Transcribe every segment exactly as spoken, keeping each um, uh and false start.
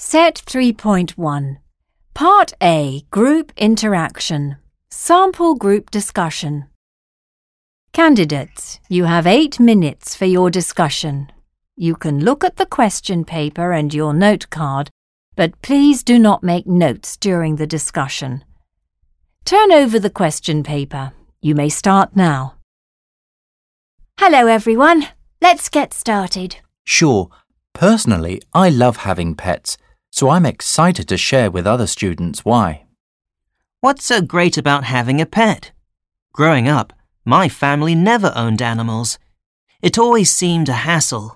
Set three point one. Part A, Group Interaction. Sample Group Discussion. Candidates, you have eight minutes for your discussion. You can look at the question paper and your note card, but please do not make notes during the discussion. Turn over the question paper. You may start now. Hello everyone. Let's get started. Sure. Personally, I love having pets, so I'm excited to share with other students why. What's so great about having a pet? Growing up, my family never owned animals. It always seemed a hassle.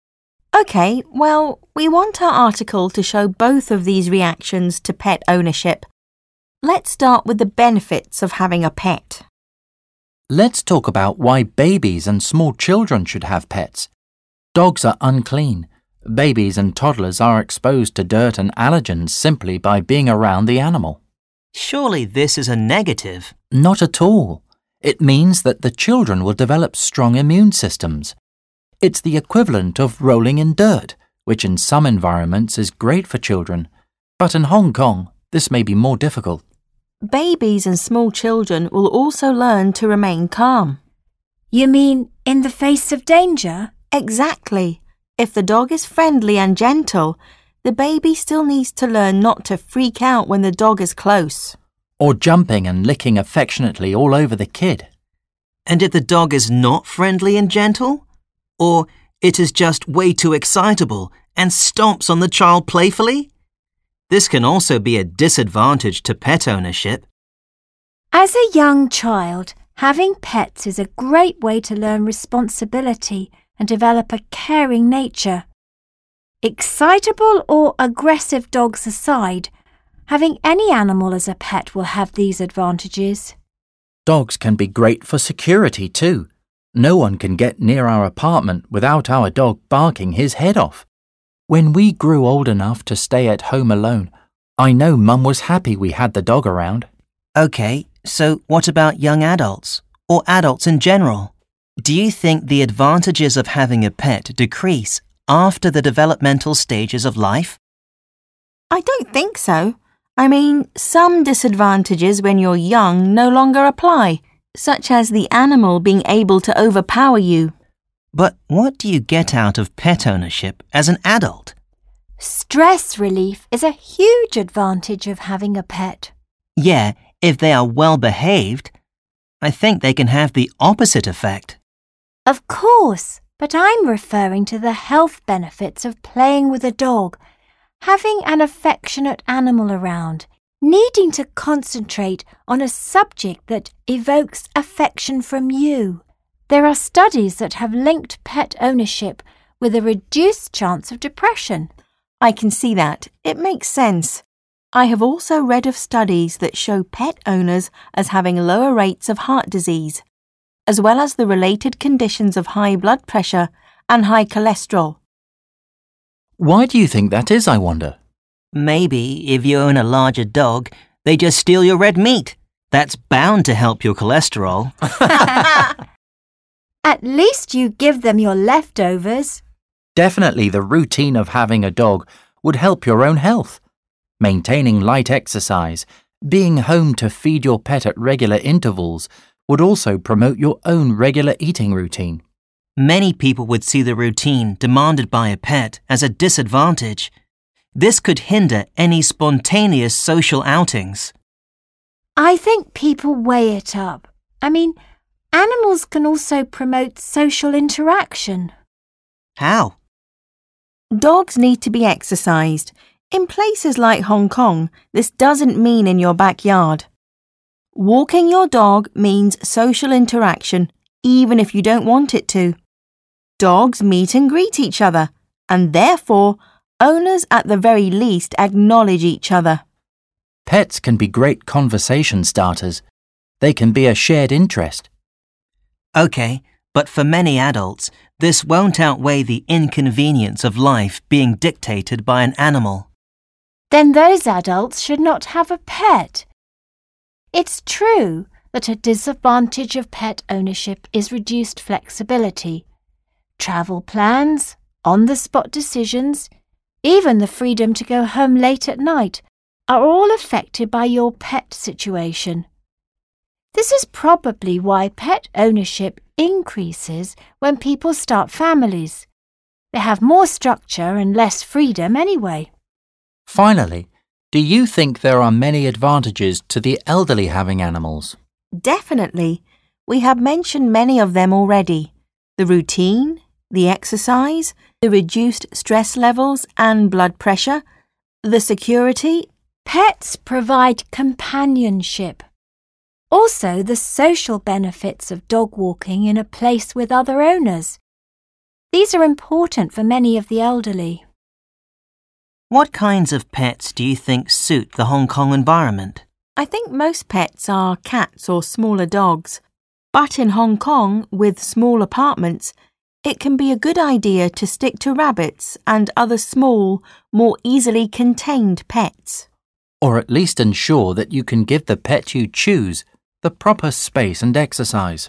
OK, well, we want our article to show both of these reactions to pet ownership. Let's start with the benefits of having a pet. Let's talk about why babies and small children should have pets. Dogs are unclean. Babies and toddlers are exposed to dirt and allergens simply by being around the animal. Surely this is a negative. Not at all. It means that the children will develop strong immune systems. It's the equivalent of rolling in dirt, which in some environments is great for children. But in Hong Kong, this may be more difficult. Babies and small children will also learn to remain calm. You mean in the face of danger? Exactly. If the dog is friendly and gentle, the baby still needs to learn not to freak out when the dog is close. Or jumping and licking affectionately all over the kid. And if the dog is not friendly and gentle? Or it is just way too excitable and stomps on the child playfully? This can also be a disadvantage to pet ownership. As a young child, having pets is a great way to learn responsibility and develop a caring nature. Excitable or aggressive dogs aside, having any animal as a pet will have these advantages. Dogs can be great for security too. No one can get near our apartment without our dog barking his head off. When we grew old enough to stay at home alone, I know Mum was happy we had the dog around. OK, so what about young adults, or adults in general? Do you think the advantages of having a pet decrease after the developmental stages of life? I don't think so. I mean, some disadvantages when you're young no longer apply, such as the animal being able to overpower you. But what do you get out of pet ownership as an adult? Stress relief is a huge advantage of having a pet. Yeah, if they are well behaved. I think they can have the opposite effect. Of course, but I'm referring to the health benefits of playing with a dog, having an affectionate animal around, needing to concentrate on a subject that evokes affection from you. There are studies that have linked pet ownership with a reduced chance of depression. I can see that. It makes sense. I have also read of studies that show pet owners as having lower rates of heart disease, as well as the related conditions of high blood pressure and high cholesterol. Why do you think that is, I wonder? Maybe if you own a larger dog, they just steal your red meat. That's bound to help your cholesterol. At least you give them your leftovers. Definitely the routine of having a dog would help your own health. Maintaining light exercise, being home to feed your pet at regular intervals would also promote your own regular eating routine. Many people would see the routine demanded by a pet as a disadvantage. This could hinder any spontaneous social outings. I think people weigh it up. I mean, animals can also promote social interaction. How? Dogs need to be exercised. In places like Hong Kong, this doesn't mean in your backyard. Walking your dog means social interaction, even if you don't want it to. Dogs meet and greet each other, and therefore, owners at the very least acknowledge each other. Pets can be great conversation starters. They can be a shared interest. OK, but for many adults, this won't outweigh the inconvenience of life being dictated by an animal. Then those adults should not have a pet. It's true that a disadvantage of pet ownership is reduced flexibility. Travel plans, on-the-spot decisions, even the freedom to go home late at night, are all affected by your pet situation. This is probably why pet ownership increases when people start families. They have more structure and less freedom anyway. Finally, do you think there are many advantages to the elderly having animals? Definitely. We have mentioned many of them already. The routine, the exercise, the reduced stress levels and blood pressure, the security. Pets provide companionship. Also, the social benefits of dog walking in a place with other owners. These are important for many of the elderly. What kinds of pets do you think suit the Hong Kong environment? I think most pets are cats or smaller dogs. But in Hong Kong, with small apartments, it can be a good idea to stick to rabbits and other small, more easily contained pets. Or at least ensure that you can give the pet you choose the proper space and exercise.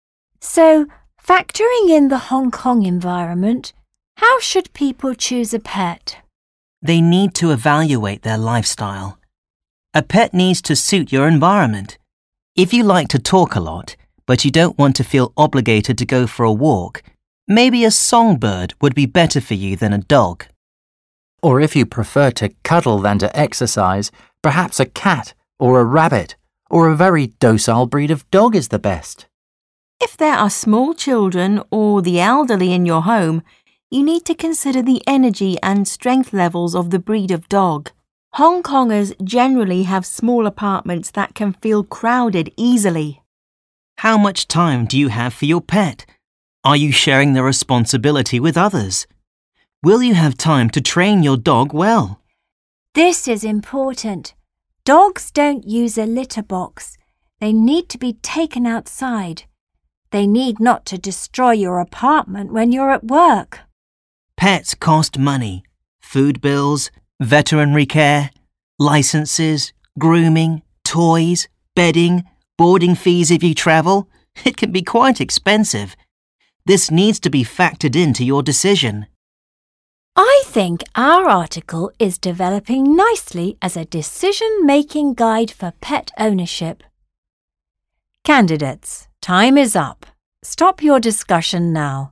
So, factoring in the Hong Kong environment, how should people choose a pet? They need to evaluate their lifestyle. A pet needs to suit your environment. If you like to talk a lot, but you don't want to feel obligated to go for a walk, maybe a songbird would be better for you than a dog. Or if you prefer to cuddle than to exercise, perhaps a cat or a rabbit or a very docile breed of dog is the best. If there are small children or the elderly in your home, you need to consider the energy and strength levels of the breed of dog. Hong Kongers generally have small apartments that can feel crowded easily. How much time do you have for your pet? Are you sharing the responsibility with others? Will you have time to train your dog well? This is important. Dogs don't use a litter box. They need to be taken outside. They need not to destroy your apartment when you're at work. Pets cost money. Food bills, veterinary care, licenses, grooming, toys, bedding, boarding fees if you travel. It can be quite expensive. This needs to be factored into your decision. I think our article is developing nicely as a decision-making guide for pet ownership. Candidates, time is up. Stop your discussion now.